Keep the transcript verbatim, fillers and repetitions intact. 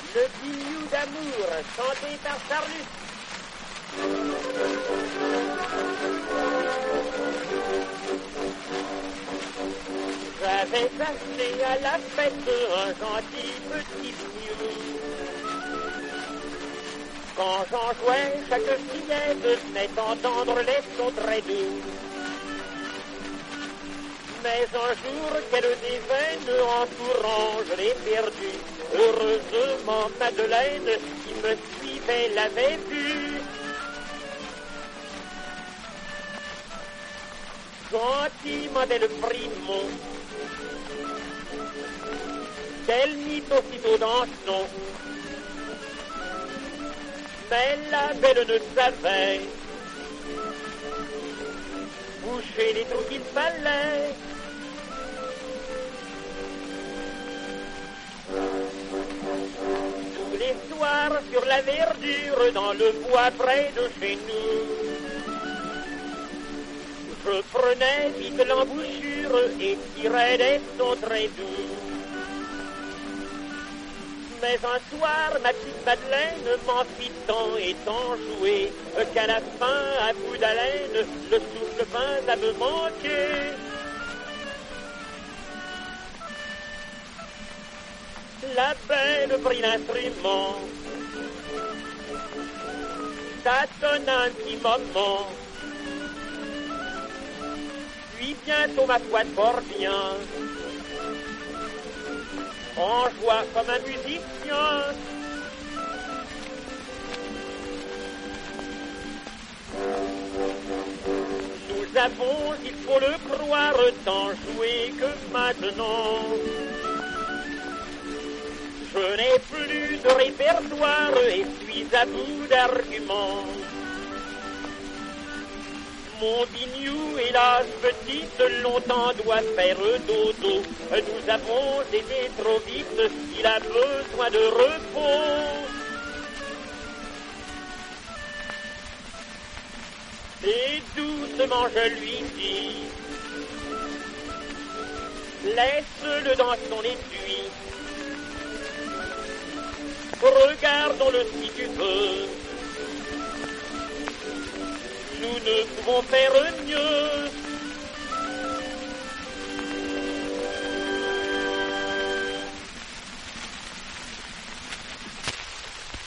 Le biniou d'amour, chanté par Charlus. J'avais acheté à la fête un gentil petit biniou. Quand j'en jouais, chaque fillette venait entendre les sons très doux. Mais un jour, quelle déveine, en courant, je l'ai perdu. Heureusement, Madeleine, qui me suivait, l'avait vue. Gentiment, elle prit le mot, qu'elle mit aussitôt dans son. Mais la belle ne savait boucher les trous qu'il fallait. Tous les soirs sur la verdure dans le bois près de chez nous, je prenais vite l'embouchure et tirais des sons très doux. Mais un soir, ma petite Madeleine m'en fit tant et tant jouer qu'à la fin, à bout d'haleine, le souffle vint à me manquer. La belle prit l'instrument, tâtonna un petit moment, puis bientôt, ma foi, fort bien, on joua comme un musicien. Nous avons, il faut le croire, tant joué que maintenant je n'ai plus de répertoire et suis à bout d'arguments. Mon biniou, hélas, petite, longtemps doit faire dodo. Nous avons été trop vite, il a besoin de repos. Et doucement je lui dis, laisse-le dans son étui. Regardons-le si tu veux. Nous ne pouvons faire mieux.